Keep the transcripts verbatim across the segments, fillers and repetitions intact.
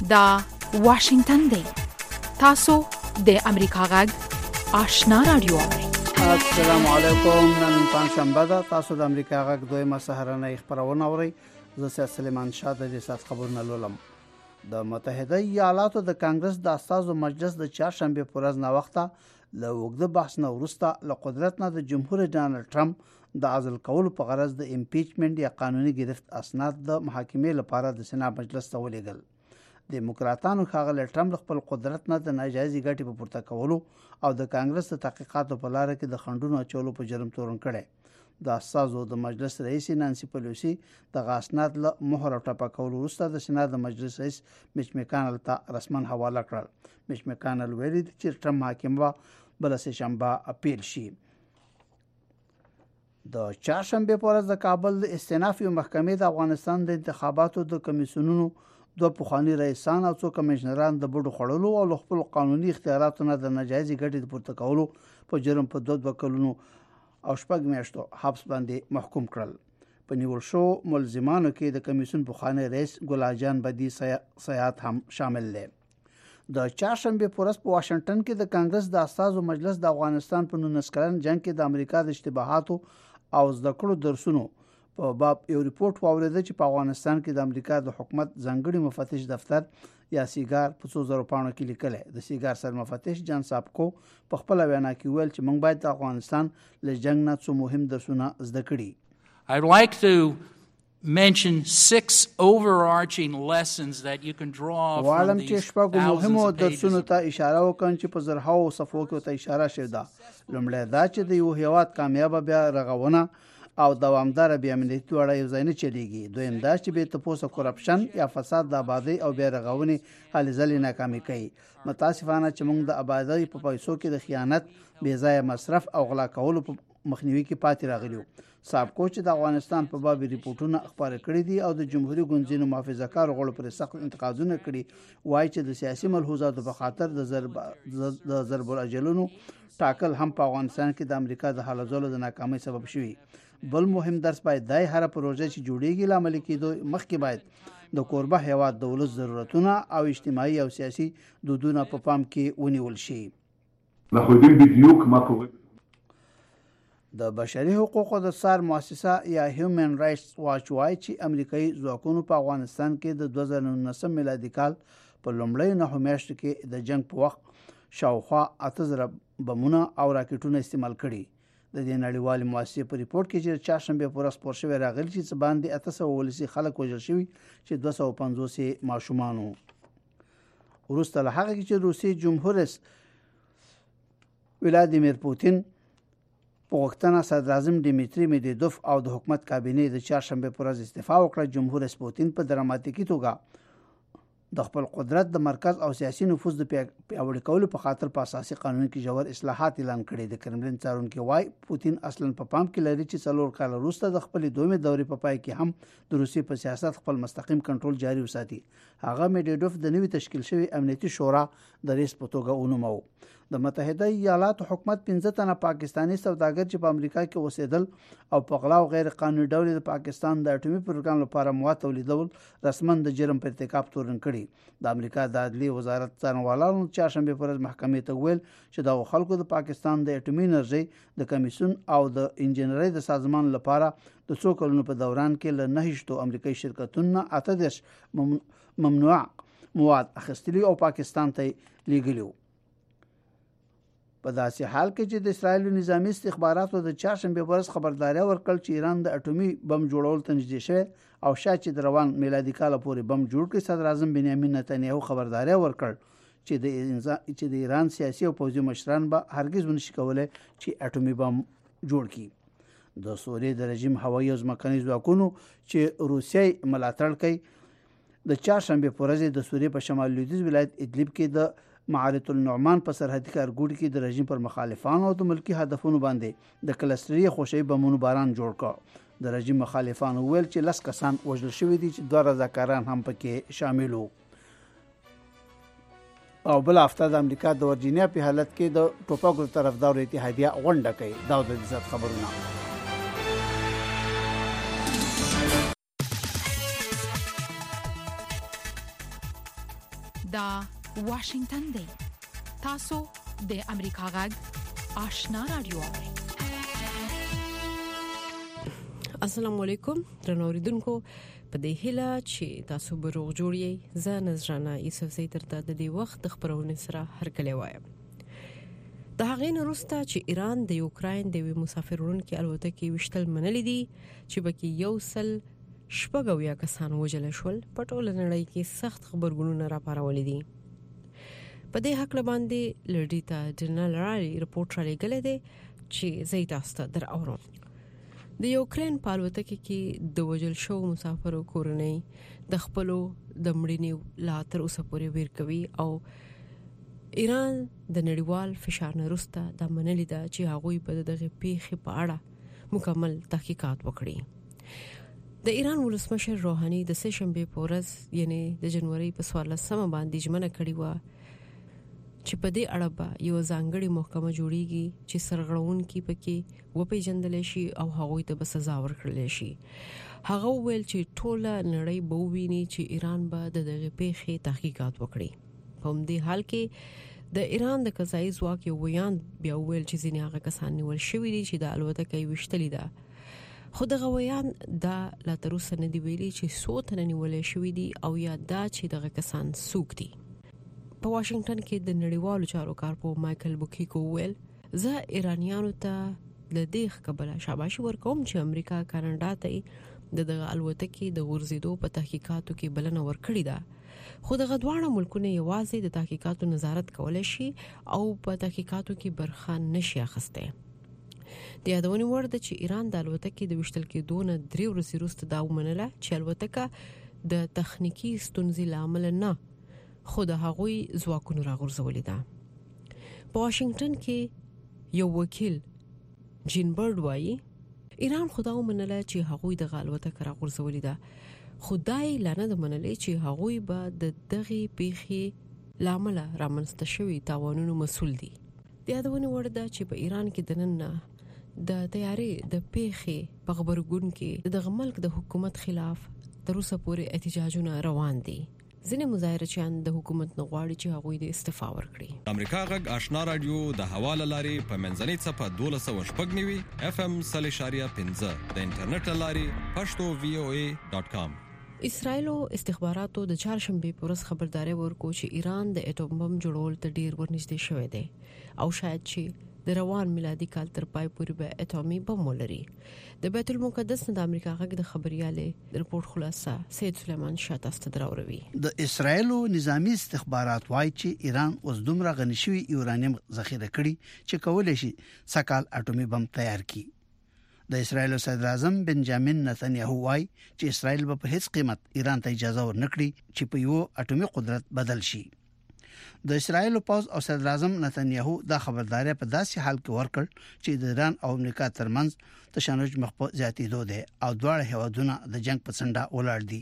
دا واشنگتن دی. تاسو د امریکا غږ آشنا رادیو. السلام علیکم. نن پنځشنبه ده. تاسو د امریکا غږ دویمه سهارنۍ خبرونه اورئ. زه سید سلیمان شاه د دې سات خبرونه لولم. د متحده ایالاتو د کانګرس د اساسو مجلس د چهارشنبه پر ورځ نه وخته له وګړه بحث نه وروسته له قدرت نه د جمهور ډانلډ ټرمپ د عزل کولو په غرض د امپیچمنت یا قانوني گرفت اسناد د محاکمې لپاره د سنا مجلس ته ولېږل. دیموکراتانو ښاغلي ټرمپ خپل قدرت نه د ناجایز ګټې په پورته کولو او د کانګرس د تحقیقاتو په لار کې د خنډونو اچولو په جرم تورن کړي. د اساسو د مجلس رئیس نانسی پیلوسی د اسناد له مهر او ټاپه کولو وروسته د سنا د مجلس رئیس میچ میکانل ته رسمن حواله کړل. میچ میکانل ویلي چې ټرمپ محاکمه بل سه شنبه اپیل شي. د چهارشنبه په ورځ د کابل د استئنافي محکمې د افغانستان د انتخاباتو د کمیسیونونو دوه پخوانی رئیسان او څو کمشنران د بډو خړلو او خپل قانوني اختیاراتو نه د ناجایز ګټې پورته کولو په جرم په دوه دوه کلونو او شپږ میاشتو حبس باندې محکوم کړل. په نیول شو ملزمانو کې د کمیسیون پخوانی رئیس ګلاجان بدی سیات هم شامل دي. د چهارشنبه په ورځ په واشنگټن کې د کانګرس د اساسو مجلس د افغانستان په نولس کلن جنگ کې د امریکا د اشتباهاتو او زده کړو درسونو په باب یو ریپورت واوریده چې په افغانستان کې د امریکا د حکومت ځانګړي مفتش دفتر یا سیګار په څو زره پاڼو کې لیکل. د سیګار سر مفتش جان سابکو په خپل وینا کې ویل چې موږ باید د افغانستان له جنگ نه څو مهم درسونه زده کړي. I'd like to mention six overarching lessons that you can draw from these thousands of درسونو ته اشاره وکړم چې په زرهاو صفحو کې ته اشاره شوې ده. لومړی دا چې د یو هیواد کامیاب بیا رغونه او دوامدار بیا امنیتي وړه یو ځای نه چلیږي. دویم دا چې به تاسو کرپشن یا فساد د آبادی او بیا رغونې هلې ځلې ناکامي کوي. متاسفانه چې موږ د آبادی په پیسو کې د خیانت، بې ځای مصرف او غلا کولو په مخنیوي کې پاتې راغلیو. سابقو چې د افغانستان په باب ریپورتونه خبرې کړې دي او د جمهوریت ګوندونو محافظه‌کار غړو پر سخت انتقادونه کړي، وایي چې د سیاسي ملحوظاتو په خاطر د ضرب د ضرب الاجلونو ټاکل هم په افغانستان کې د امریکا د حل ځلو د ناکامۍ سبب شوی. بل مهم درس باید دای هر پروژه چې جوړیږي لامل کېدو مخکې باید د کوربه هیواد د ولس ضرورتونه او اجتماعي او سیاسي دودونه په پام کې ونیول شي. د بشري حقوقو د سار مؤسسه یا هیومن رائټس واچ وايي چې امریکایي ځواکونو په افغانستان کې د دوه زره نولسم میلادي کال په لومړۍ نهو میاشتو کې د جنگ په وخت شاوخوا اته زره بمونه او راکټونه استعمال کړي. د دې نړیوالې مؤسسې په ریپورت کې چې چهارشنبه په ورځ خپور شوی راغلی چې باندې اته سوه ولسي خلک وژل شوي چې دوه سوه پنځوس ماشومان وو. وروسته له هغه چې روسي جمهور رئیس ولادیمیر پوتین په وختونه صدر اعظم ډیمیټری میډویدوف او د حکومت کابینې د چهارشنبه پر ورځ استعفا وکړه، جمهور رئیس پوتین په دراماتیکي توګه د خپل قدرت د مرکز او سیاسي نفوذ د پیاوړي کولو په خاطر په اساسي قانون کې جوړ اصلاحات اعلان کړي. د کرملین څارونکي وايي پوتین اصلا په پام کې لري چې څلور کال وروسته د خپل دویمه دورې په پای کې هم د روسیې په سیاست خپل مستقیم کنټرول جاري وساتي. هغه میډویدوف د نوي تشکیل شوی امنیتي شورا د رئیس په توګه ونومو. د متحده ایالاتو حکومت پنځه تنه پاکستانی سوداګر چې په امریکا کې اوسېدل او په غلا او غیر قانوني ډول د پاکستان د اټومي پروګرام لپاره مواد تولیدول رسمن د جرم په ارتکاب تورن کړي. د امریکا د عدلي وزارت څارنوالانو چهارشنبه پر ورځ محکمې ته ویل چې د خلکو د پاکستان د اټومي انرژي د کمیسیون او د انجنیري د سازمان لپاره د څو کلونو په دوران کې له نهشتو امریکایي شرکتونو اته دېرش ممنوع مواد اخیستلي او پاکستان ته لیږلي. په داسې حال کې چې د اسرایل نظامی استخباراتو د چهارشنبه په ورځ خبرداري ورکړل چې ایران د اټومي بم جوړول ته نږدې شوی او شاید چې د روان میلادي کال پورې بم جوړ کړي. صدر اعظم بنیامین نتنیاهو خبرداري ورکړ چې د چې د ایران سیاسي او پوځي مشران به هرگز ونشي کولای چې اټومي بم جوړ کړي. د سوریې د رژیم هوایي او ځمکني ځواکونو چې روسیې ملاتړ کوي د چهارشنبه په ورځ د سوریې په شمال لویدیځ ولایت ادلب کې د معرض النعمان په سرحدي ښارګوټي کې د رژیم پر مخالفانو او د ملکی هدفونو باندې د کلستري خوشي بمونو باران جوړ کړ. د رژیم مخالفانو ویل چې لس کسان وژل شوي دي چې دوه رضاکاران هم پکې شامل وو. او بل هفته د امریکا د ورجینیا په حالت کې د ټوپکو طرفدارو اتحادیه غونډه کوي. دا د دې خبرونه. دا واشنگتن دی تاسو د امریکا غږ آشنا رادیو اورئ. السلام علیکم درنوریدونکو په دې هیله چې تاسو به روغ جوړ یې. زه نذرانه یوسف زی ترته د دې وخت د خبرونې سره هرکلی وایم. د هغې نه وروسته چې ایران د یوکراین د یوې مسافرونکو الوتکې وشتل منلې دي چې بکې یو سل شپږ اویا کسان وژل شول، په ټوله نړۍ کې سخت خبرګونونه راپارولي دي. په دې حق باندې لړډیتا جنرال رالي رپورټ را لګلې ده چې زه تاسو ته دراوړم. د یوکرين په الوتکه کې د وژل شو مسافرو کورنۍ د خپلو د مړینې لا تر اوسه پورې ویر کوي او ایران د نړیوال فشار نه وروسته د منلې ده چې هغه په دغه پیښې په اړه مکمل تحقیقات وکړي. د ایران ولسمشر روحاني د سه شنبه په ورځ یعنی د جنوري په څوارلسمه باندې ژمنه کړې و چې په دې اړه به یو ځانګړي محکمه جوړیږي چې سرغړونکي پکې وپیژندل شي او هغوی ته به سزا ورکړل شي. هغه ویل چې ټوله نړۍ به وویني چې ایران به د دغه پیښې تحقیقات وکړي. په دې حال کې د ایران د قضایي ځواک یو ویان بیا ویل چې ځینې هغه کسان نیول شوي دي چې د الوتکې وشتلې ده. خو دغه ویان دا لا تر اوسه نه دی ویلي چې څو تنه نیول شوي دي او یا دا چې دغه کسان څوک دي. په واشنگټن کې د نړیوالو چارو کارپو مایکل بوکیکو ویل زه ایرانیانو ته د دې خبره شاباشي ورکوم چې امریکا کاناډا ته د دغه الوتکې د غورځېدو په تحقیقاتو کې بلنه ورکړې ده. خو دغه دواړه ملکونه یوازې د تحقیقاتو نظارت کولای شي او په تحقیقاتو کې برخه نشي اخیسته. د یادونې وړ ده چې ایران د الوتکې د وشتل کېدو نه درې ورځې وروسته دا ومنله چې الوتکه د تخنیکی ستونزې لامل نه خو د هغوی ځواکونو راغورځولې ده. په واشنگټن کې یو وکیل جین برډ وایي ایران خدا ومنله چې هغوی د الوتکه راغورځولې ده، خدای لانه د منلې چې هغوی به د دغه پیښې لامل رامنځته شوی تاوانونو مسول دي. د یادونې وړ ده چې په ایران کې د نن د تیارې د پیښې په خبرګون کې د ملک د حکومت خلاف تر اوسه پورې احتجاجونه روان دي. ځینې مظاهرچیان د حکومت نه غواړي چې هغوی د استعفا ورکړي. امریکا غږ آشنا رادیو د حواله لاري په منځنۍ صفه دولس سوه شپږ نوي اف ام صلی شاریه پنځه د انټرنیټ لاري پښتو وی او ای ډاټ کام. اسرائیل استخباراتو د چهارشنبه په ورځ خبرداري ورکړه چې ایران د اټوم بم جوړول ته ډیر ورنږدې شوی دی او شاید چې د روان میلادي کال تر پای پورې به اټومي بم ولري. د بیت المقدس د امریکا غږ د خبرياله رپورټ خلاصه سید سلیمان شاه تاسو ته دراوړي. د اسرائیل نظامی استخبارات وايي چې ایران اوس دومره غني شوی یورانیم ذخیره کړي چې کولای شي سکهال اټومي بم تیار کړي. د اسرائیل صدر اعظم بنجامین نتنیاهو وايي چې اسرائیل به په هیڅ قیمت ایران ته اجازه ورنکړي چې په یو اټومي قدرت بدل شي. د اسرائیل پوز او صدر اعظم نتنیاهو دا خبرداري په داسې حال کې ورکړ چې د ایران او امریکا ترمنځ تشنج مخ په زیاتېدو ده او دواړه هیوادونه د جنگ په څنډه ولاړ دي.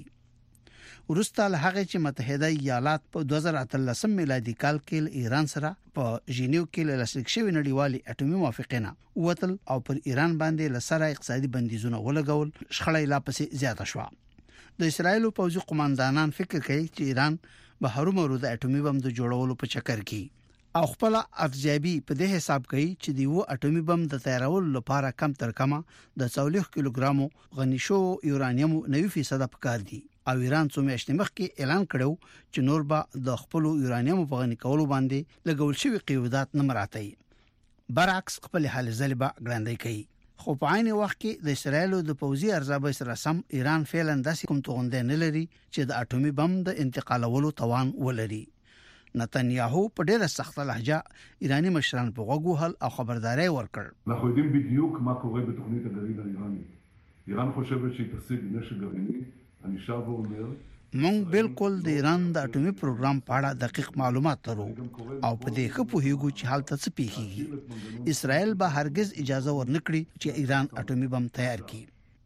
ورسته له هغه چې متحده ایالات په دوه زره اتلسم میلادي کال کې ایران سره په ژینیو کې لاسلیک شوی نړیوالي اټومي موافقه وتل او پر ایران باندې لسره اقتصادي بندیزونه ولګول، شخړه لا پسې زیاته شوه. د اسرائیل پوځي قوماندانان فکر کوي چې ایران به هرومرو د اټومي بم د جوړولو په چکر کې او خپل ارزیابي په دې حساب کوي چې د یو اټومي بم د تیارولو لپاره کم تر کمه د څلور کیلوګرامو غني شو یورانیم نوي فیصد پکار دي او ایران څو میاشتې مخکې اعلان کړو چې نور به د خپل یورانیم په غني کولو باندې لګول شوی قیودات نه مراتي. برعکس خپل حل ځلبه ګړندې کوي. خو په عین وخت کې د اسرائیل د پوځي ارزابه سره سم ایران فعلا داسې کوم توغنده نه لري چې د اټومي بم د انتقالولو توان ولري. نتنیاهو په ډېره سخته لهجه ایرانی مشران په غوږ وهل او خبرداري ورکړ. אנחנו יודעים בדיוק מה קורה בתוכנית הגרעין האיראנית. איראן חושבת שהיא תשיג נשק גרעיני. אני שב ואומר مونږ بالکل د ایران د اټومي پروګرام په اړه دقیق معلومات لرو او په دې ښه پوهیږو چې حالت څه پیښیږي. اسرائیل به هرگز اجازه ورنکړي چې ایران اټومي بم تیار کړي.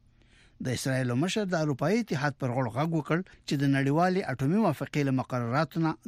د اسرائیل مشر د اروپאי اتحاد پر غوړ غږ وکړ چې د نړیوالې اټومي موافقې له مقرراتو نه د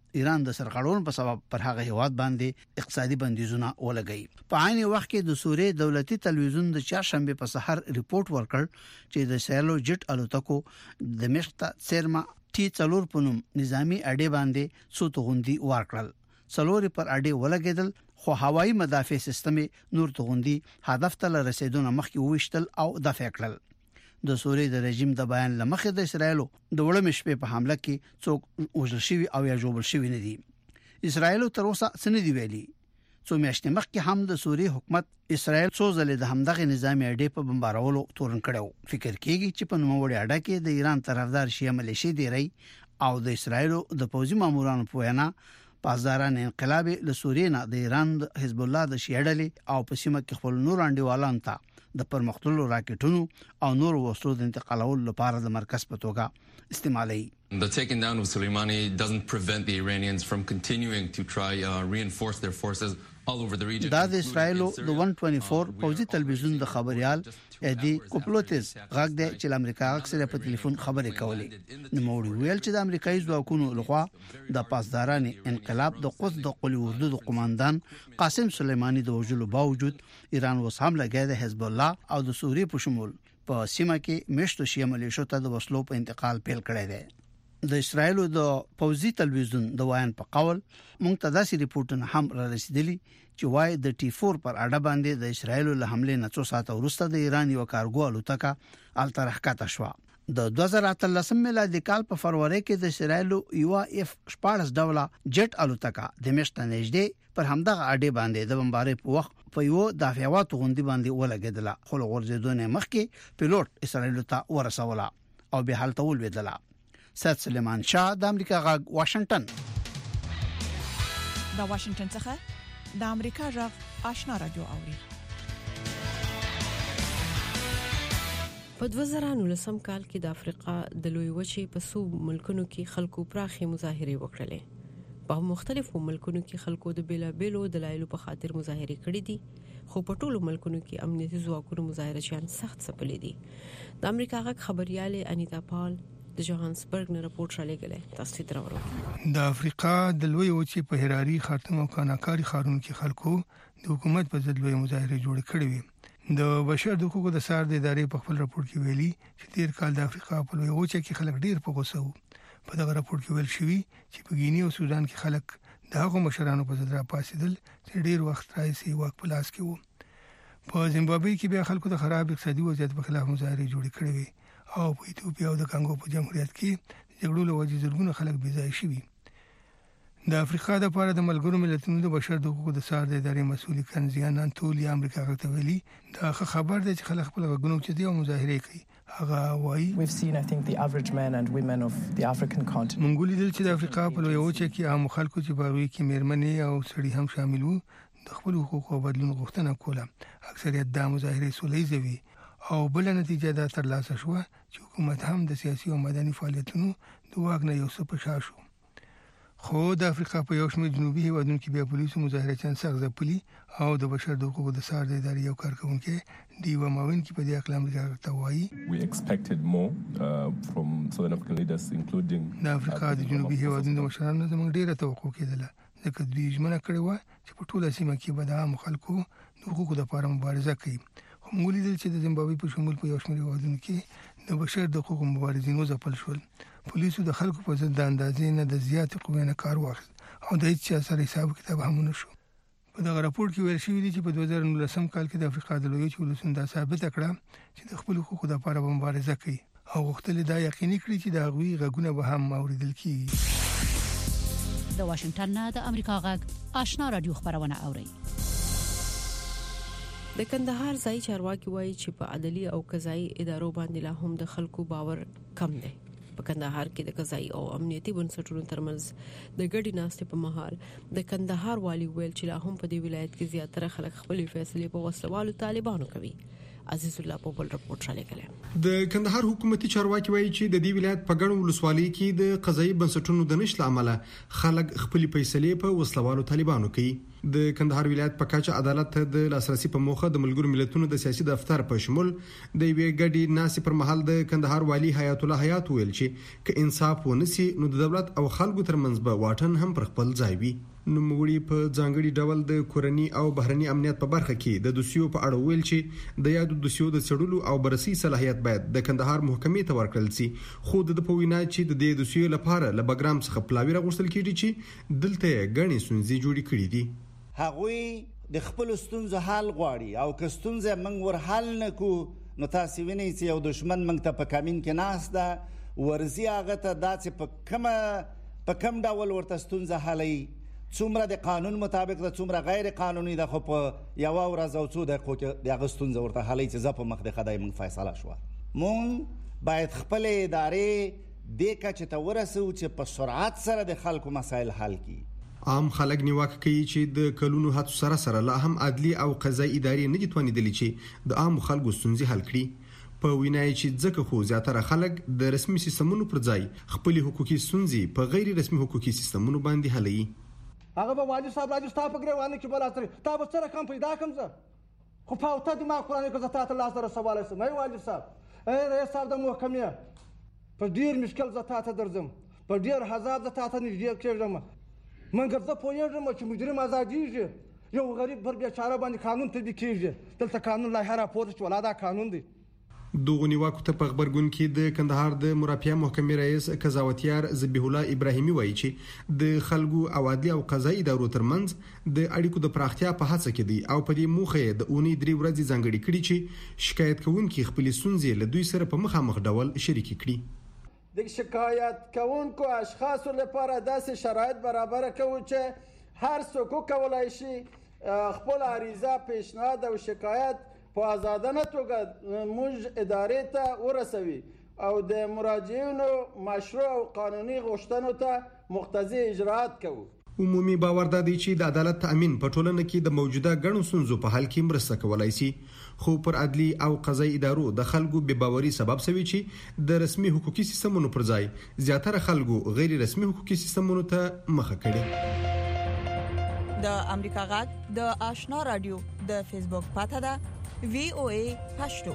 ایران د سرغړون په سبب پر هغه هیواد باندې اقتصادي بندیزونه ولګي. په عین وخت کې د سوریې دولتي تلویزیون د چهارشنبه په سحر ریپورت ورکړ چې د سیلو جټ الوتکو د مشتا سرما ټي څلور پونم نظامی اډې باندې څو توغندي ورکړل. څلوري پر اډې ولګیدل خو هوایي مدافع سیستم نور توغندي هدف ته رسیدونه مخکې وښتل او دفع کړل. د سوریې د رژیم د بیان لمخې د اسرایل د وړم شپې په حمله کې څوک وژل شوی او یا جوړ شوی نه دي. اسرایل تر اوسه څه دی ویلي. څو میاشتې مخکې هم د سوریې حکومت اسرایل څو ځلې د همدغه نظامی اډې په بمبارولو تورن کړو. فکر کیږي چې په نوموړي اډه کې د ایران طرفدار شیعه ملیشي دی ری او د اسرایل د پوځي مامورانو په وینا پاسداران انقلاب له سوریې نه د ایران د حزب الله د شیعه ډلې او په سیمه کې خپل نور انډیوالان ته د پرمختللو راکټونو او نور وسلو د انتقالولو لپاره د مرکز په توګه استعمالي. The taking down of Soleimani doesn't prevent the Iranians from continuing to try uh, reinforce their forces all over the region. دا د اسرایل د one twenty-four پوځي تلویزیون د خبريال ادي کوپلوتس غاګ د چې امریکا اکثره په ټلیفون خبرې کولې. نو موږ ویل چې د امریکایي ځواکونو لخوا د پاسداران انقلاب د قدس د قلی اردو د قوماندان قاسم سلیمانی د وژلو باوجود ایران وس هم لګیا د حزب الله او د سوریې په شمول په سیمه کې مشتو شیعه ملیشو ته د وسلو په انتقال پیل کړی دی. د اسرایل د پوځي تلویزیون د وایان په قول مونږ ته داسې ریپورتونه هم را رسیدلي چې وای د ټي فور پر اډه باندې د اسرایل له حمله نه څو ساعت وروسته د ایران یو کارګو الوتکه الترحکته شو. د دوه زره اتلسم میلادي کال په فروری کې د اسرایل یو اف شپږ ډوله جټ الوتکه د مشت نږدې پر همدغه اډه باندې د بمبارۍ په وخت په یو دافعات غوندي باندې ولګیدله. خو غورځیدونه مخکې پیلوټ اسرایل ته ورسوله او به حالت ولویدله. سید سلیمان شاه د امریکا غاګ واشنگټن. د واشنگټن څخه د امریکا غاګ آشنا رادیو اوري. په دوه زره نولسم کال کې د افریقا د لوی وچې په څو ملکونو کې خلکو پراخي مظاهره وکړلې. په مختلفو ملکونو کې خلکو د بیلابیلو دلایلو په خاطر مظاهره کړې دي، خو په ټولو ملکونو کې امنیتي ځواکونو مظاهره شان سخت څپلې دي. د امریکا غاګ خبريال انیتا پال د جوهانسبرګ نه راپورټ را لګلې. تاسو ته درورو. د افریقا د لوی وچې په هراري خاتم او کاناکاری خارون کې خلکو د حکومت په ضد لوی مظاهره جوړ کړې وي. د بشر د حقوقو د سار د ادارې په خپل راپورټ کې ویلي چې تیر کال د افریقا په لوی وچې کې خلک ډیر په غوسه وو. په دغه راپورټ کې ویل شوی چې په ګینی او سودان کې خلک د هغو مشرانو په ضد راپاسېدل چې ډیر وخت راځي واک په لاس کې وو. په زیمبابوې کې بیا خلکو د خراب اقتصادي وضعیت په خلاف مظاهره جوړ کړې وي او په ایتوپیا او د کانګو په جمهوریت کې جګړو له وجې زرګونه خلک بې ځای شوي. د افریقا د لپاره د ملګرو ملتونو د بشر د حقوقو د سار د ادارې مسؤل کنزیان انټولیا امریکا ته ویلي دا خبر دی چې خلک خپل غږونه چې دی او مظاهره کوي. هغه وایي We've seen I think the average men and women of the African continent. مونږ لیدل چې د افریقا په لوی وچه کې عام خلکو چې باغوي کې میرمنې او سړي هم شامل وو د خپل حقوقو بدلون غوښتنه کوله. اکثریت د مظاهره سولېزه وي او بل نتیجه دا ترلاسه شو چې حکومت هم د سیاسي او مدني فعالیتونو د واک نه یو څه پښا شو. خو د افریقا په یو شمېر جنوبي هیوادونو کې بیا پولیسو مظاهره چن سخت ځپلي او د بشر د حقوقو د سار د ادارې یو کارکونکي دیو ماوین کې په دې اقلام امریکا ته وایي We expected more uh, from Southern African leaders including د افریقا د جنوبي هیوادونو د مشرانو زموږ ډیره توقع کېدله ځکه دوی ژمنه کړې و چې په ټوله سیمه کې به د عام خلکو د حقوقو لپاره مبارزه کوي. خو موږ لیدل چې د زیمبابوې په شمول په یو شمېر هیوادونو کې د بشر د حقوقو مبارزین وځپل شول. پولیسو د خلکو په ضد د اندازې نه د زیات قوې نه کار واخیست او د هیڅ سره حساب کتاب هم نه شو. په دغه راپورټ کې ویل شوی دی چې په دوه زره نولسم کال کې د افریقا د لوی وچې ولسمشر دا ثابت کړه چې د خپل حقوقو لپاره مبارزه کوي او غوښتل دا یقیني کړي چې د هغوی غږونه به هم اوریدل کیږي. د واشنگټن نه د امریکا غږ آشنا رادیو خبرونه اوري. د کندهار ځای چارواکي وایي چې په عدالي او قضایي ادارو باندې لا هم د خلکو باور کم دی. په کندهار کې د قضایي او امنیتي بنسټونو ترمنځ د ګډي ناستې په مهال د کندهار والي ویل چې لا هم په دې ولایت کې زیاتره خلک خپل فیصلې په وسلوالو طالبانو کوي. عزیز الله په بل رپورټ را لګل. د کندهار حکومتي چارواکي وایي چې د دې ولایت په ګڼو ولسوالۍ کې د قضایي بنسټونو د نشټ عمله خلک خپل فیصلې په وسلوالو طالبانو کوي. د کندهار ولایت په کچه عدالت د لاسرسي په موخه د ملګرو ملتونو د سیاسي دفتر په شمول د یوې ګډې ناسې پر مهال د کندهار والی حیات الله حیات ویل چې ک انصاف ونسی نو د دولت او خلکو ترمنځ به واټن هم پر خپل ځای وي. نوموړي په ځانګړي ډول د کورني او بهرني امنیت په برخه کې د دوسیو په اړه ویل چې د یادو دوسیو د څېړلو او بررسي صلاحیت باید د کندهار محکمې ته ورکړل شي. خو د په وینا چې د دې دوسیو لپاره له بګرام څخه پلاوی راغوښتل کیږي چې دلته غني سنځي جوړې کړې دي. هغوی د خپل ستونزو حل غواړي او که ستونزه موږ ور حل نکو نو تاسو وینئ چې یو دشمن موږ ته په کمین کې ناست ده ورزي هغه ته داسې په کومه په کوم ډول ورته ستونزه حلوي څومره د قانون مطابق ده څومره غیر قانوني ده خو په یوه ورځ او څو دقیقو کې د هغه ستونزه ورته حلوي چې زه په مخ د خدای موږ فیصله شوه. موږ باید خپلې ادارې دې کچې ته ورسوو چې په سرعت سره د خلکو مسایل حل کړي. عام خلک نیوکه کوي چې د کلونو هڅو سره سره لا هم عدلي او قضایي ادارې نه دي توانېدلې چې د عام خلکو ستونزې حل کړي. په وینای چې ځکه خو زیاتره خلک د رسمي سیستمونو پر ځای خپل حقوقي ستونزې په غیر رسمي حقوقي سیستمونو باندې حلوي. هغه به واجب صاحب راځي ستا په ګریوانه کې بل اثر تا به څه رقم پیدا کړم زه خو په اوته دماغ قرآن کې زه تا ته لاس رسولی شم. ای واجب صاحب ای رئیس صاحب د محکمې په ډېر مشکل زه تا ته درځم په ډېر حذاب زه تا ته نږدې کېږم مګر زه پوهېږم چې مجرم ازادېږي یو غریب پر بیچاره باندې قانون تطبیق کېږي. دلته قانون لایحه راپورته چې ولا دا قانون دی. دغه نیوکو ته په خبرګون کې د کندهار د مرافعه محکمې رئیس قضاوتیار ذبیح الله ابراهیمي وایي چې د خلکو او عدلي او قضایي ادارو ترمنځ د اړیکو د پراختیا په هڅه کې دي او په دې موخه یې د اونۍ درې ورځې ځانګړې کړي چې شکایت کوونکي خپل ستونزې له دوی سره په مخامخ ډول شریک کړي. د شکایت کوونکو اشخاصو لپاره داسې شرایط برابر کوو چې هر څوک وکولای شي خپل عریضه پیشنهاد او شکایت په آزادانه توګه موږ ادارې ته ورسوي او د مراجعینو مشروع او قانوني غوښتنو ته مقتضي اجراءات کوو. عمومي باور دا دی چې د عدالت تأمین په ټولنه کې د موجوده ګڼو ستونزو په حل کې مرسته کولای شي. خو پر عدلي او قضایي ادارو د خلکو بې باوري سبب شوی چې د رسمي حقوقي سیستمونو پر ځای زیاتره خلکو غیر رسمي حقوقي سیستمونو ته مخه کړي. د امریکا غږ د آشنا رادیو د فیسبوک پاته ده وی او ای پښتو.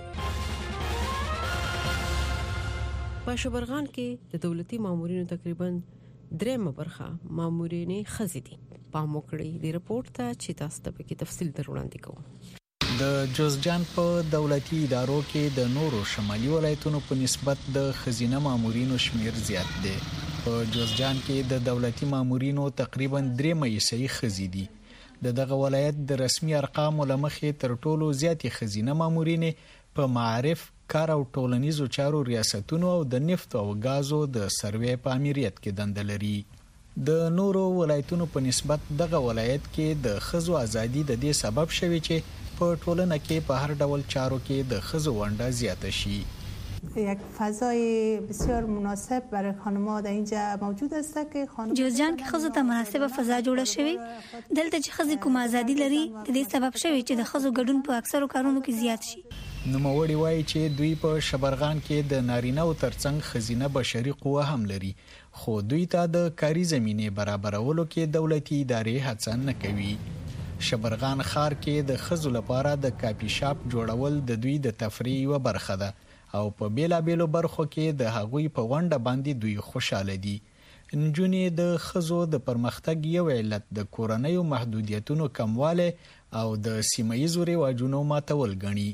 په شبرغان کې د دولتي مامورینو تقریبا درېمه برخه مامورینې خزې دي. پام وکړئ د رپورت ته چې تاسو ته پکې تفصیل در وړاندې کوم. د جوزجان په دولتي ادارو کې د نورو شمالي ولایتونو په نسبت د خزینه مامورینو شمیر زیات دی. په جوزجان کې د دولتي مامورینو تقریبا درېمه حصې خزې دي. د دغه ولایت د رسمي ارقامو لمخې تر ټولو زیاتې خزینه مامورینې په معارف، کار او ټولنیزو چارو ریاستونو او د نفت او غازو د سروې په امریت کې دنده لري. د نورو ولایتونو په نسبت دغه ولایت کې د ښځو ازادي د دې سبب شوی چې په ټولنه کې په هر ډول چارو کې د ښځو ونډه زیاته شي. یک فضای بسیار مناسب برای خانم‌ها در اینجا موجود است که خانم جوزجان کې خزو ته مناسبه فضا جوړه شوې. دلته چې خزې کوم ازادي لري د دې سبب شوی چې د خزو ګډون په اکثرو کارونو کې زیات شي. نوموړي وایي چې دوی په شبرغان کې د نارینه او ترڅنګ خزینه بشري قوه هم لري خو دوی ته د کاري زمینې برابرولو کې دولتي ادارې هڅه نه کوي. شبرغان ښار کې د خزو لپاره د کافي شاپ جوړول د دوی د تفریح یوه برخه ده او په بیلابیلو برخو کې د هغوی په ونډه باندې دوی خوشاله دي. نجونې د ښځو د پرمختګ یو علت د کورنیو محدودیتونو کمواله او د سیمه‌ایزو رواجونو ماتول ګڼي.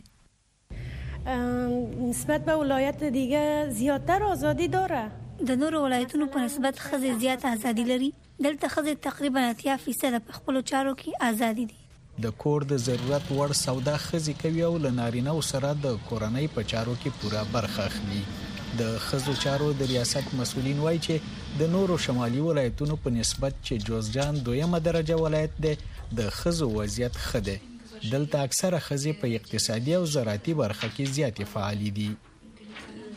نسبت به ولایت دیگه زیاتر آزادی داره. د نورو ولایتونو په نسبت ښځې زیات ازادي لري. دلته ښځې تقریبا اتیا فیصد په خپلو چارو کې ازادي دي. د کور د ضرورت وړ سودا ښځې کوي او له نارینه‌و سره د کورنۍ په چارو کې پوره برخه اخلي. د ښځو چارو د ریاست مسؤلین وایي چې د نورو شمالي ولایتونو په نسبت چې جوزجان دویمه درجه ولایت دی د ښځو وضعیت ښه دی. دلته اکثره ښځې په اقتصادي او زراعتي برخه کې زیاتې فعالې دي.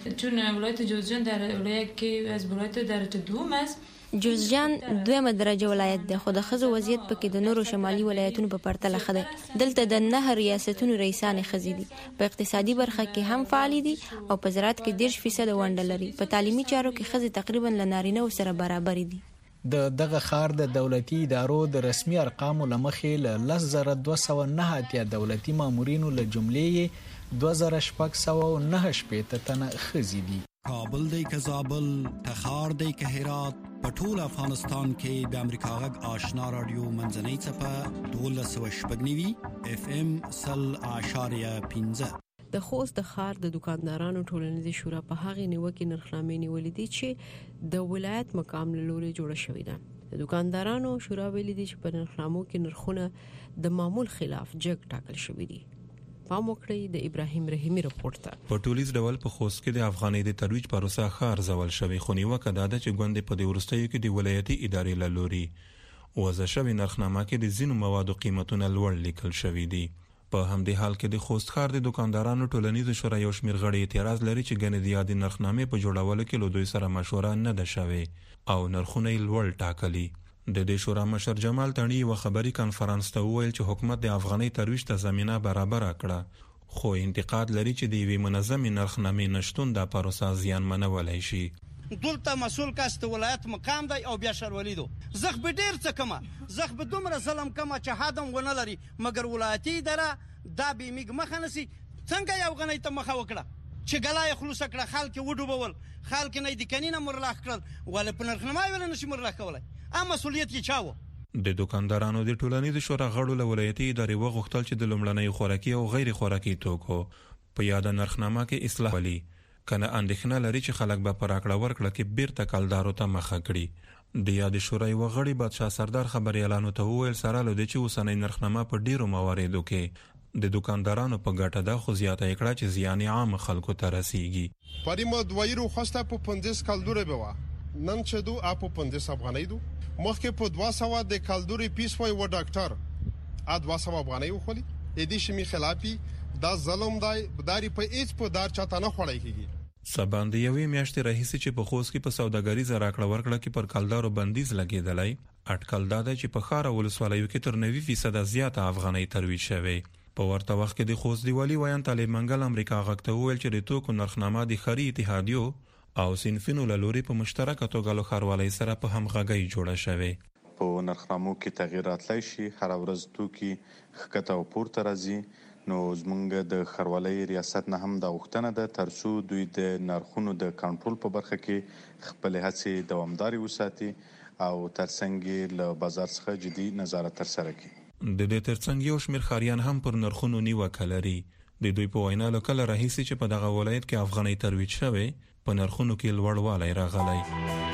چون ولایت جوزجان در ولایت که از ولایت درجه دوم است. جوزجان دویمه درجه ولایت ده، خو د ښځو وضعیت پکې د نورو شمالي ولایتونو په پرتله ښه دی. دلته د نه ریاستونو رئیسانې ښځې دي، په اقتصادي برخه کې هم فعالې دي او په زراعت کې دېرش فیصده ونډه لري. په تعلیمي چارو کې ښځې تقریبا له نارینه‌و سره برابرې دي. د دغه ښار د دولتي ادارو د رسمي ارقامو له مخې له لس زره دوه سوه نهه اتیا دولتي مامورینو له جملې یې دوه زره شپږ سوه نهه شپېته تنه ښځې دي. کابل دی که زابل، تخار دی که هرات، په ټول افغانستان کې د امریکا غږ آشنا رادیو منځنۍ څپه دولس سوه شپږ نوي اف ام سل اعشاریه پنځه. د خوست د ښار د دکاندارانو ټولنیزې شورا په هغې نیوکې نرخنامې نیولې دي چې د ولایت مقام له لورې جوړه شوې ده. د دکاندارانو شورا ویلي دي چې په نرخنامو کې نرخونه د معمول خلاف جګ ټاکل شوي دي. پام وکړئ د ابراهیم رحیمی رپورټ ته. په ټولیز ډول په خوست کې د افغانۍ د ترویج پروسه ښه ارزول شوې، خو نیوکه دا ده چې ګوندې په دې وروستیو کې د ولایتي ادارې له لوري وضع شوې نرخنامه کې د ځینو موادو قیمتونه لوړ لیکل شوي دي. په همدې حال کې د خوست ښار د دکاندارانو ټولنیزو شورا یو شمېر غړي اعتراض لري چې ګنې د یادې نرخنامې په جوړولو کې له دوی سره مشوره نه ده شوې او نرخونه یې لوړ ټاکلي. د دې شورا مشر جمال تڼي یو خبري کانفرنس ته وویل چې حکومت د افغانۍ ترویج ته زمینه برابره کړه، خو انتقاد لري چې د یوې منظمې نرخنامې نشتون دا پروسه زیانمنولی شي. دلته مسؤل کس د ولایت مقام دی او بیا شارولی دو زخ به ډیر څه کمه زخ به دومره ظلم کمه چې حدم ونه لري، مګر ولایتي اداره دا به میګ مخه نسی. څنګه یو غنۍ ته مخه وکړه چې ګلای خلوص کړه، خلک وډوبول، خلک نه د کنینه مرلاخ کړل، ول په نرخنامه ویل نشي مرلاخ کولای. ا مسؤلیت یې چاوه. د دکاندارانو د ټولنیزو شورا غړو له ولایتي ادارې وغوښتل چې د لومړنۍ خوراکي او غیر خوراکي توکو په یاده نرخنامه کې اصلاح ولي، کنه اندېښنه لري چې خلک به په راکړه ورکړه کې بیرته کلدارو ته مخه کړي. د یاد شورا یو غړي بادشاه سردار خبريالانو ته وویل سره له دې چې اوسنۍ نرخنامه په ډیرو مواردو کې د دکاندارانو په ګټه ده، خو زیاته کړه چې زیان عام خلکو ته رسیږي. پریمو دویرو خوسته په پنځه کلدورې بوا نن چې دو اپ په پنځه افغانۍ دو مخکې په دوه سوه د کلدوري پیس وای و ډاکټر ا دوه سوه افغانۍ وخولي. اې دې شمی خلافي دا ظلم دی بداري په هیڅ په دار چاته نه خوړای کیږي. سباند یوې میاشتې راهیسې چې په خوست کې په سوداګریزه راکړه ورکړه کې پر کلدارو بندیز لګیدلی، اټکل دا دی چې په ښار او ولسوالیو کې تر نوي فیصده زیاته افغانۍ ترویج شوې. په ورته وخت کې د خوست دی والي ویان طالب منګل امریکا غږ ته وویل چې د توکو نرخنامه د ښاري اتحادیو او صنفونو له لوري په مشترکه توګه له ښاروالۍ سره په همغږۍ جوړه شوې. په نرخنامو کې تغییر راتلی شي، هر ورځ توکي ښکته او پورته راځي، نو زمونږ د ښاروالۍ ریاست نه هم دا غوښتنه ده ترڅو دوی د نرخونو د کنټرول په برخه کې خپل هڅې دوامداري وساتي او ترڅنګ له بازار څخه جدي نظارت ترسره کړي. د دې ترڅنګ یو شمېر ښاریان هم پر نرخونو نیوکه لري. د دوی په وینا له کله راهیسې چې په دغه ولایت کې افغانۍ ترویج شوې، په نرخونو کې لوړوالی راغلی.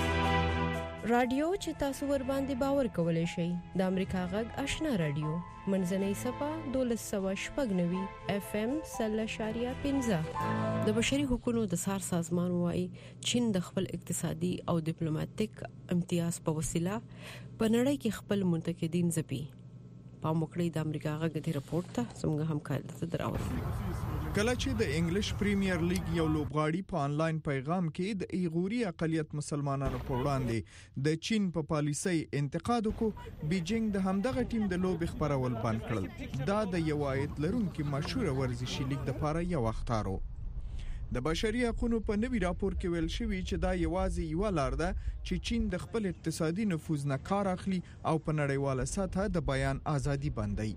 رادیو چې تاسو ور باندې باور کولای شئ د امریکا غږ آشنا رادیو منځنۍ صفه دولس سوه شپږ نوي اف ام سل اشاریه پنځه. د بشري حقوقو د سار سازمان وايي چین د خپل اقتصادي او ډیپلوماټیک امتیاز په وسیله په نړۍ کې خپل منتقدین ځپي. پام وکړئ د امریکا غږ د رپورټ ته څنګه همکار ته دراوړي. کله چې د انګلیش پریمیر لیګ یو لوبغاړي په آنلاین پیغام کې د ایغوري اقلیت مسلمانانو په وړاندې د چین په پالیسۍ انتقاد وکړ، بیجینګ د همدغه ټیم د لوبې خبرول بند کړل. دا د یو عاید لرونکي مشهور ورزشي لیګ د لپاره یو اختارو. د بشري حقوقو په نوي راپور کې ویل شوی چې دا یوازې یو لار ده چې چین د خپل اقتصادي نفوذ نه کار اخلي او په نړیواله سطح د بیان ازادي بندي.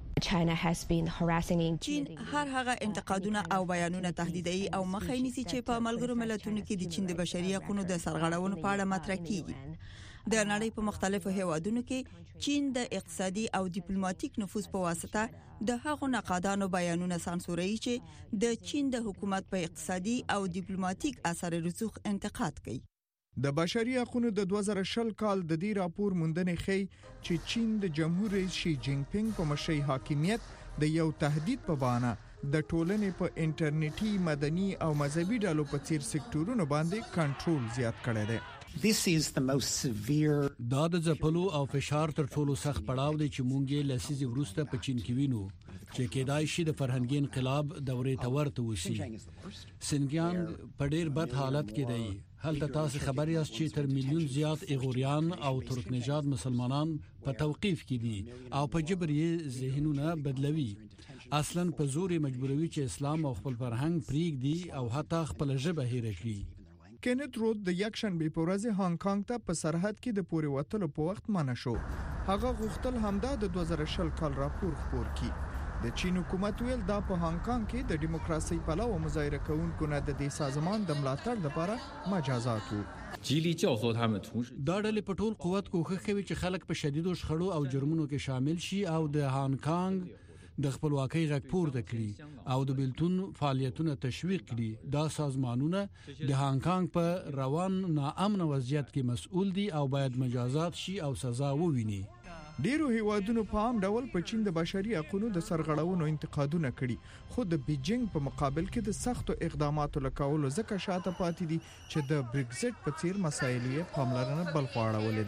چین هر هغه انتقادونه او بیانونه تهدیدي او مخه نیسي چې په ملګرو ملتونو کې د چین د بشري حقوقو د سرغړونو په اړه مطرح کیږي. د نړۍ په مختلفو هیوادونو کې چین د اقتصادي او ډیپلوماټیک نفوذ په واسطه د هغو نقادانو بیانونه سانسوروي چې د چین د حکومت په اقتصادي او ډیپلوماټیک اثر رسوخ انتقاد کوي. د بشري حقوقو د دوه زره شل کال د دې راپور موندنې ښيي چې چین د جمهور رئیس شي جینګ پینګ په مشرۍ حاکمیت د یو تهدید په بهانه د ټولنې په انټرنیټي، مدني او مذهبي ډلو په څیر سکتورونو باندې کنټرول زیات کړی دی. دا د ځپلو او فشار تر ټولو سخت پړاو دی چې مونږ یې لسیزې وروسته په چین کې وینو چې کېدای شي د فرهنګي انقلاب دورې ته ورته وسی. سینګیانګ په ډېر بد حالت کې دی. هلته تاسو خبر یاست چې تر میلیون زیات ایغوریان او ترک نژاد مسلمانان په توقیف کې دي او په جبر یې ذهنونه بدلوي. اصلا په زور مجبوروي چې اسلام او خپل فرهنګ پریږدي او حتی خپل ژبه هېر کړي. کینت رود د یک شنبه په ورځ هانګ کانګ ته په سرحد کې د پورې وتلو په وخت منع شو. هغه غوښتل همدا د دوه زره شل کال راپور خپور کړي. د چین حکومت ویل دا په هانګ کانګ کې د دیموکراسي پلوه مظاهره کوونکو نه د دې سازمان د ملاتړ لپاره مجازات وو. دا ډلې په ټول قوت کوښښ کوي چې خلک په شدیدو شخړو او جرمونو کې شامل شي او د هانګ کانګ د خپلواکۍ غږ پورته کړي او د بیلتون فعالیتونه تشویق کړي. دا سازمانونه د هانګ کانګ په روان ناامن وضعیت کې مسؤل دي او باید مجازات شي او سزا وویني. ډیرو هیوادونو په عام ډول په چین د بشري حقوقو د سرغړونو انتقادونه کړي، خو د بیجینګ په مقابل کې د سختو اقداماتو لکولو ځکه شاته پاتې دي چې د برگزټ په څیر مسایلو یې پاملرنه بل خواړولې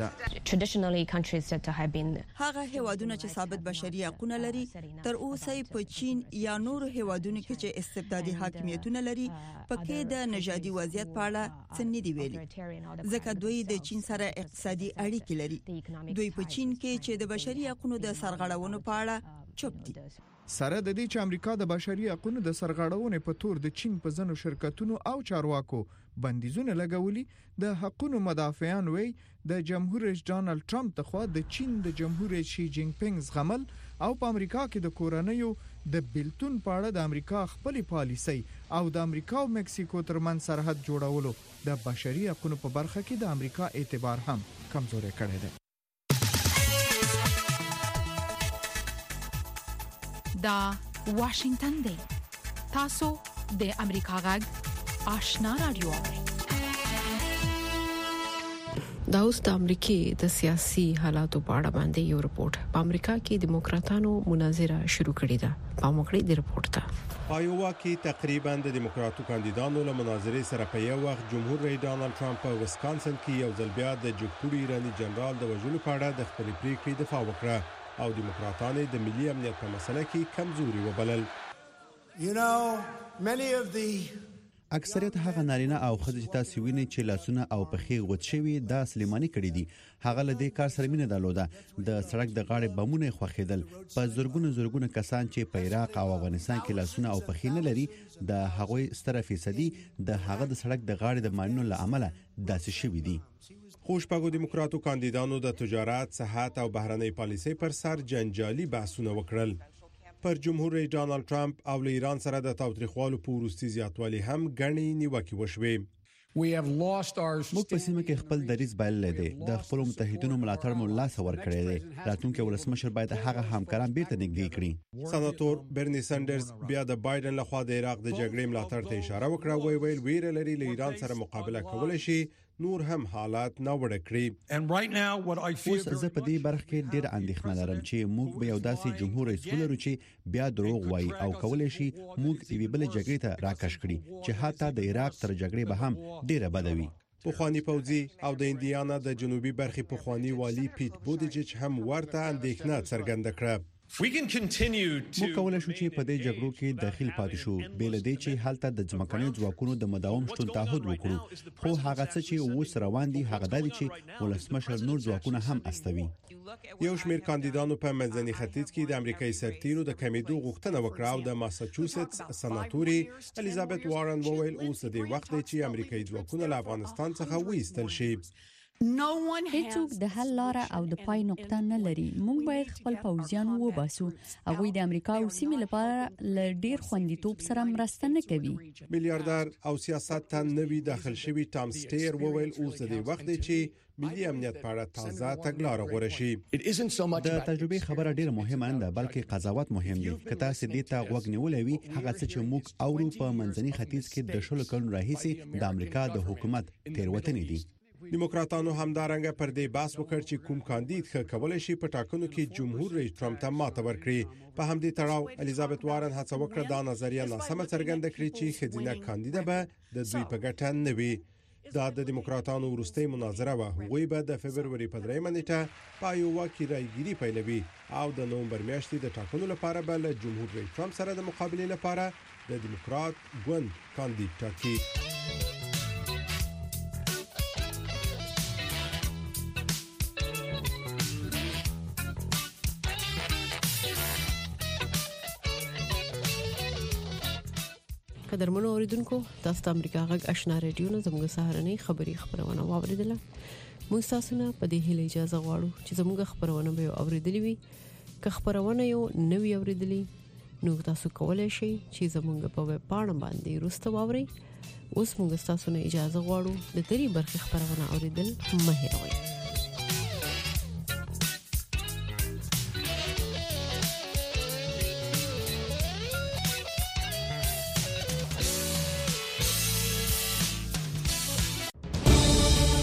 ده. هغه هیوادونه چې ثابت بشري حقوق لري تر اوسه په چین یا نورو هیوادونو کې چې استبدادي حاکمیتونه لري پکې د نژادي وضعیت په اړه څه نه دی ویلي، ځکه دوی د چین سره اقتصادي اړیکې لري. دوی په چین کې چې د بشري حقوقو د سرغړونو په اړه چوپ دي. سره د دې چې امریکا د بشري حقوقو د سرغړونې په تور د چین په ځنو شرکتونو او چارواکو بندیزونه لګولي، د حقوقو مدافعان وی د جمهور رئیس ډانلډ ټرمپ ته خو د چین د جمهور رئیس شي جینګ پینګ زغمل او په امریکا کې د کورنیو د بیلتون په اړه د امریکا خپل پالیسي او د امریکا او مکسیکو ترمن سرحد جوړولو د بشري حقوقو په برخه کې د امریکا اعتبار هم کمزوري کړی دی. دا واشنگتن دی. تاسو د امریکا غږ آشنا رادیو. دا اوس د امریکای د سیاسي حالاتو په اړه باندې یو رپورت. په امریکا کې دیموکراتانو مناظره شروع کړې ده. په موکړې د رپورت ته آیووا کې تقریبا د دیموکراتو کاندیدانو له مناظرې سره په یو وخت جمهور رئیس ډانلډ ټرمپ په ویسکانسن کې یو ځل بیا د جګپوړي ایرانی جنرال د وژلو په اړه د خپل پریکړې دفاع وکړه او دیموکراتانو د ملي امنیت په مسله کې کمزوري وبلل. You know, many of the اکثریت هغه نارینه او ښځې چې تاسو وینئ چې لاسونه او پښې غوڅ شوي دا سلیماني کړي دي، هغه له دې کار سره مینه درلوده. د سړک د غاړې بمونه خوښیدل. په زورګونو زورګونو کسان چې په عراق او افغانستان کې لاسونه او پښې نه لري، د هغوی ستره فیصدي د هغه د سړک د غاړې د مانونو له امله داسې شوي دي. خوشپاګو دیموکراتو کاندیدانو د تجارت، صحت او بهرنۍ پالیسۍ پر سر جنجالي بحثونه وکړل. پر جمهور رئیس ډانلډ ټرمپ او له ایران سره د تاوتریخوالو په وروستي زیاتوالي هم غني نیوکې وشوې. موږ په سیمه کې خپل دریځ بایللی دی. د خپل متحدینو ملاتړ مو لاس ورکړی دی. راتلونکي ولسمشر باید هغه همکاران بیرته نږدې کړي. سناتور برني سندرز بیا د بایدن لخوا د عراق د جګړې ملاتړ ته اشاره وکړه. وی ویل ویره لري له ایران سره مقابله کولای شي، نور هم حالات ناوړه کړي. اوس زه په دې برخه کې ډېر اندېښنه لرم چې موږ به یو داسې جمهور رئیس ولرو چې بیا دروغ وایي او کولای شي موږ یوې بلې جګړې ته راکش کړي چې حتی د عراق تر جګړې به هم ډېره بده وي. پخوانی پوځي او د انډیانا د جنوبي برخې پخوانی والی پیټ بودیجچ هم ورته اندېښنه څرګنده کړه. موږ کولای شو چې په دې جګړو کې داخل پاتې شو، بل دې چې حالت د ځمکني ځواکونو د مداوم شتون تعهد وکړو، خو هغه څه چې اوس روان دي هغه د دې چې ولسمشر نور ځواکونه هم استوي. یو شمېر کاندیدانو په منځني ختیځ کې د امریکایي سرتیرو د کمیدو غوښتنه وکړه او د ماساچوسټس سناتوري الیزابت وارن وویل اوس د وخت دی چې امریکایي ځواکونه له افغانستان څخه وایستل شي. هیڅوک د حل لار او د پای نقطه نه لري. موږ باید خپل پوځیان وباسو. هغه د امریکا او سیمې لپاره ل ډیر خوندیتوب سره مرسته نه کوي. میلیارډر او سیاست ته نوی داخل شوی ټام سټیر وویل اوس د وخت دی چې ملي امنیت په اړه تازه تګلارې غوړه شي. د تجربه خبره ډیره مهمه نه ده بلکې قضاوت مهم دی. که تاسو دې ته غوږ نیولې وي هغه څه چې موږ اورو په منځني ختیځ کې د شلو کلونو راهیسې د امریکا د حکومت تیروتنې دي. دیموکراتانو همدارنګه پر دې بحث وکړ چې کوم کاندید ښه کولای شي په ټاکنو کې جمهور رئیس ټرمپ ته ماته ورکړي. په همدې تړاو الیزابت وارن هڅه وکړه دا نظریه ناسمه څرګنده کړي چې ښځینه کاندیده به د دوی په ګټه نه وي. دا د دیموکراتانو وروستۍ مناظره وه. هغوی به د فبروري په درېیمه نیټه په ایووا کې رایګیري پیلوي او د نومبر میاشتې د ټاکنو لپاره به له جمهور رئیس ټرمپ سره د مقابلې لپاره د دیموکرات ګوند کاندید ټاکي. قدرمنو اوریدونکو، تاسو د امریکا غږ آشنا رادیو نه زموږ سهارنۍ خبری خبرونه واوریدله. موږ تاسو نه په دې هیله اجازه غواړو چې زموږ خبرونه به اوریدلې وي. که خبرونه یو نوی اوریدلې نو تاسو کولای شئ چې زموږ په ویب پاڼه باندې وروسته واورئ. اوس موږ تاسو نه اجازه غواړو د دې برخې خبرونه اوریدل مه هېروئ.